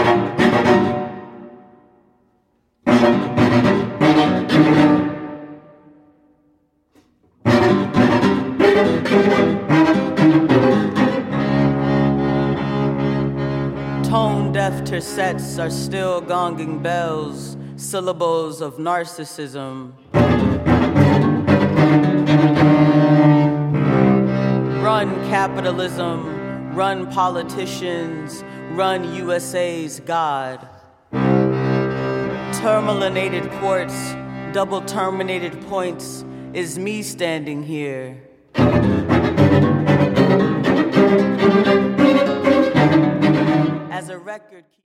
Tone-deaf tercets are still gonging bells, syllables of narcissism. Run capitalism, run politicians, run USA's God. Terminated quartz, double terminated points, is me standing here. As a record